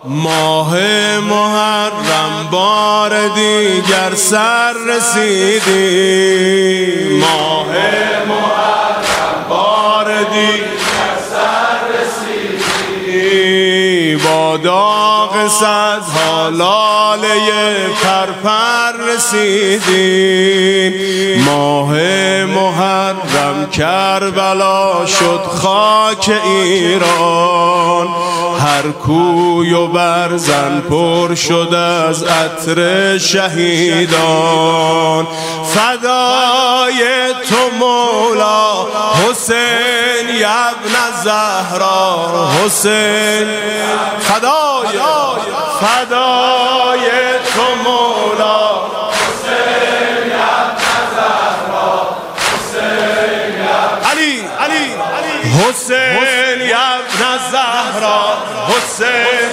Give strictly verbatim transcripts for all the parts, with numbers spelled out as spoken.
ماه محرم بار دیگر سر رسیدی، ماه محرم بار دیگر سر رسیدی، با داغ صدها لاله پرپر رسیدی. ماه محرم کربلا شد خاک ایران، هر کوی و برزن پر شد از عطر شهیدان. فدای تو مولا حسین ابن زهرا، حسین فدای فدای تو مولا حسین ابن زهرا، حسین علی علی حسین ابن زهرا، حسین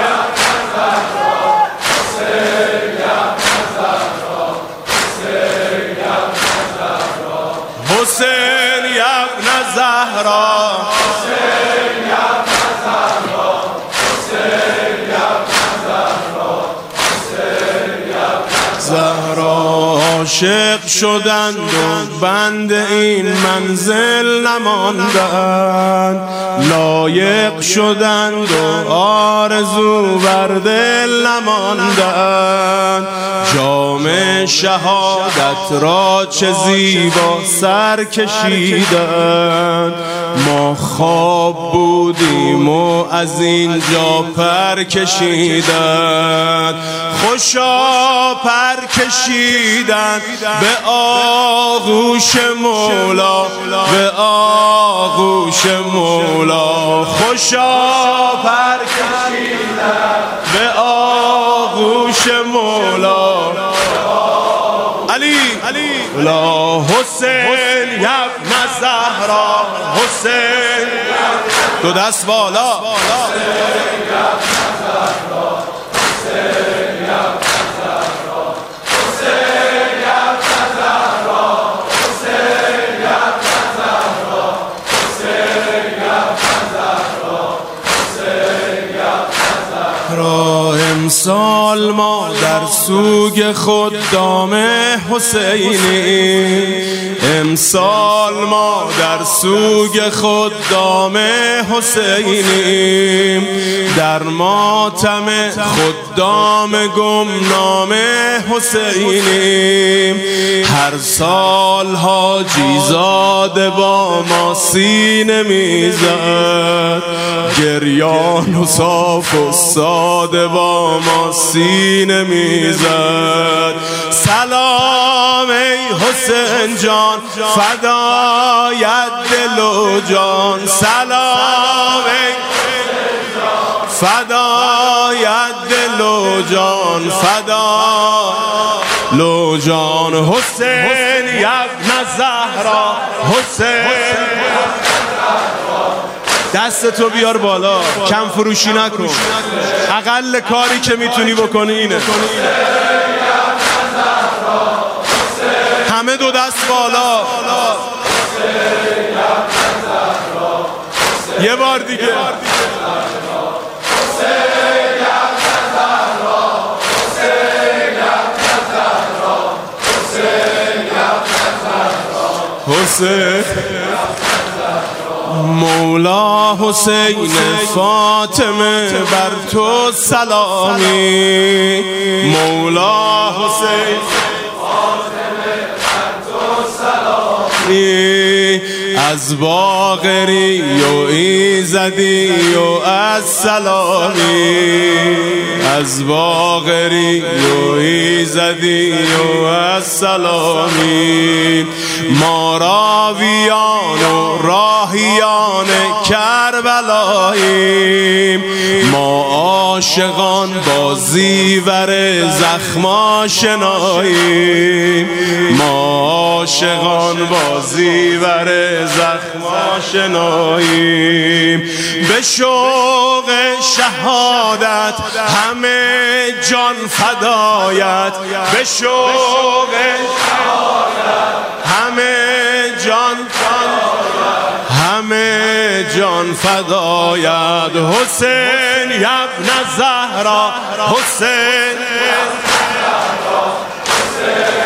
حسین ابن زهرا، حسین ابن زهرا، حسین ابن زهرا، حسین ابن زهرا. عاشق شدند و بند این منزل نماندند، لایق شدند و آرزو بر دل نماندند. جام شهادت را چه زیبا سر کشیدند، ما خواب بودیم و از اینجا پر کشیدند. خوشا پر کشیدند به آغوش مولا، به آغوش مولا. خوشا پر کشیدند به آغوش مولا. علی علی لا حسین ابن زهرا، حسین دو دست بالا. امسال ما در سوگ خود دام حسینی، امسال ما در سوگ خود دام حسینی، در ماتم خود دام گمنام حسینی. هر سال حاجی زاده با ما سینه میزد، گریان و صاف و ساده با ما سینه میزد. سلام ای حسین جان فدایت دل و جان، سلام ای فدایت دل و جان، فدا لو جان. حسین ابن زهرا، حسین دست تو بیار بالا، کم فروشی نکن، اقل کاری که میتونی بکنی اینه. همه دو دست بالا، یه بار دیگه. حسین مولا حسین فاطمه بر تو سلامی، مولا حسین فاطمه بر تو سلامی. از باقری و ایزدی و از سلامی، از باقری و ایزدی و از سلامی. ما راویان و راهیان کربلاییم، ما عاشقان با زیور زخم آشناییم، ما عاشقان با زیور زخم آشناییم. به شوق شهادت همه جان فدایت، به شوق شهادت همه جان، همه جان جان فدایت حسین ابن زهرا حسین